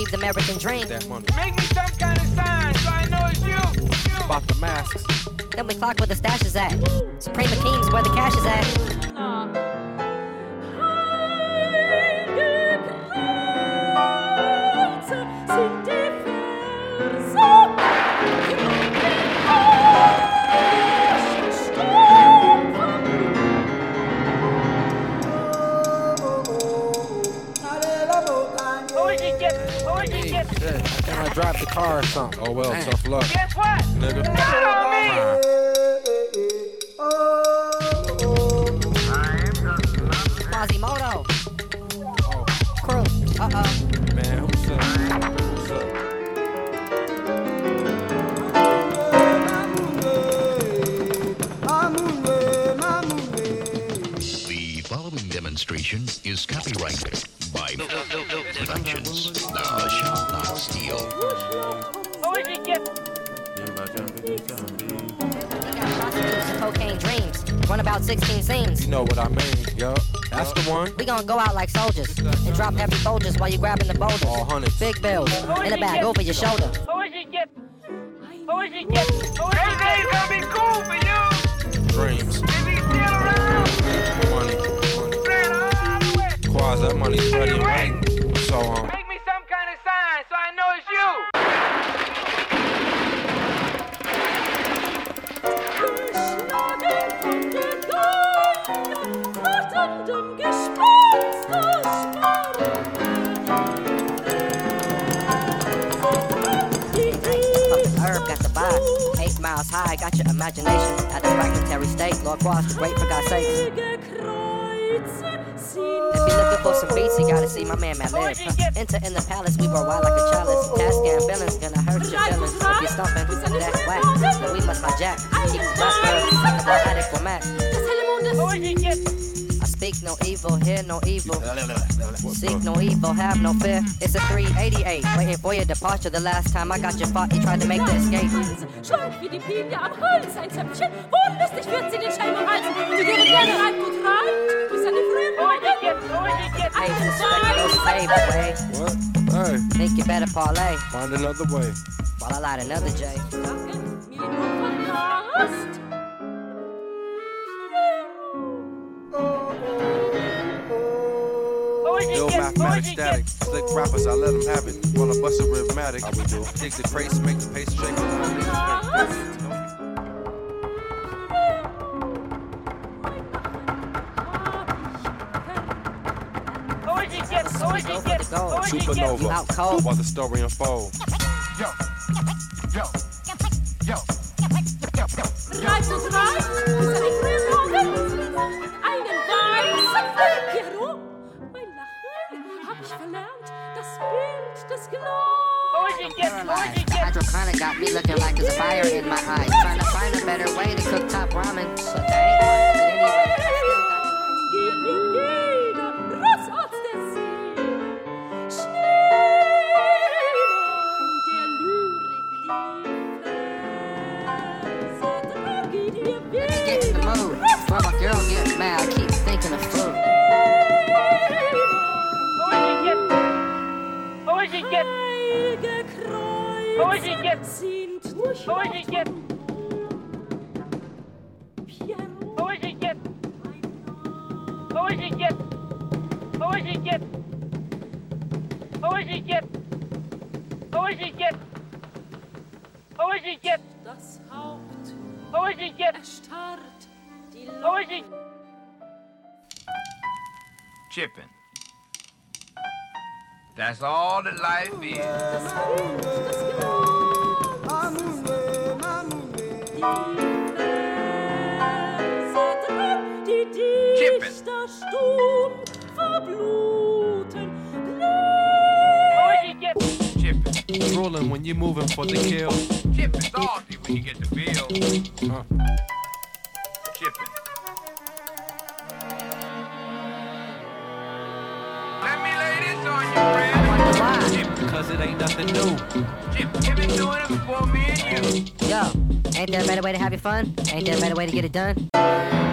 achieve the American dream. That money. Make me some kind of sign so I know it's you. About the masks. Then we clock where the stash is at. Supreme Akeem's where the cash is at. Can I drive the car or something? Oh well, tough luck. Guess what? Nigga. Not on me. Quasimodo. Oh, Crew. Uh-oh. man, who's up? Who's up? The following demonstration is copyrighted by Productions. Thou shalt not steal. Who is it get? We got prostitutes and cocaine dreams. Run about 16 scenes. You know what I mean, yup. That's the one. We gonna go out like soldiers and drop heavy soldiers while you grabbing the boulders. All hundreds. Big bills in the bag over your shoulder. Who is it get? Who is it get? Everything's gonna be cool for you. Dreams. If he's still around, Money. man, all the way. Quaz, that money's ready and waiting. So, Make me some kind of sign so I know it's you. Herb got the vibe, 8 miles high, got your imagination at a fragmentary state. Lord Quas, the great for God's sake. If you're looking for some beats, you gotta see my man Matt Live. Enter in the palace, we were wild like a chalice. Task and villains gonna hurt your feelings. If you're stumping, that whack, then we must hijack. Keep the bus girl, about addict for Mac. Who is it get? I speak no evil, hear no evil. Seek no evil, have no fear. It's a 388, waiting for your departure. The last time I got your fought, you tried to make the escape. Schlank wie die Pinie am Hals, ein Zöpfchen. Wohnlustig führt sie den Schelm am Hals. Sie wäre gerne rein gut rein. Wie seine frühen Who is it get? Who is it get? I ain't suspect no save way. what? Hey, Think you better parlay find another way. while I light another J. Who is Ill it get? Who mathematic is it static. get? Slick rappers, I let them have it. Wanna bust a rhythmatic. How we do? Dig the crates, make the pace shake. Who is it get? Who is it get? Who is it get? Supernova. You out cold. While the story unfolds. Reif und reif, wie seine frühen Morgen. Einen weißen Figaro. Mein Lachen hab ich verlernt. Das Bild des Who is it get? Who is it The get? hydrochronic got me looking like there's a fire in my eyes. Trying to find a better way to cook top ramen. But there ain't one. But anyway, I still got Gib mir jeder Rossarzt der See. Schneemann der Lyrik liefert. Tragödie get in the mood. When my girl gets mad, I keep thinking of food. Who is it get? Who is it get? Who is it get? sind Who is it get? Pierrot. Who is it get? Who is it get? Who is it get? Who is it get? Who is it get? Who is it get? Das Haupt Who is it get? erstarrt, die Who is it? Chipping. That's all that life is. das Bild des Glanz. Die Chippen. Dichter stumm verbluten. Who is it get? Chipping. Drooling when you're moving for the kill. Chipping salty when you get the bill. Chipping. Let me lay this on you, friend. Why? Chipping. Cause it ain't nothing new. Chipping. You've been doing it before me and you. Yo, ain't there a better way to have your fun? Ain't there a better way to get it done?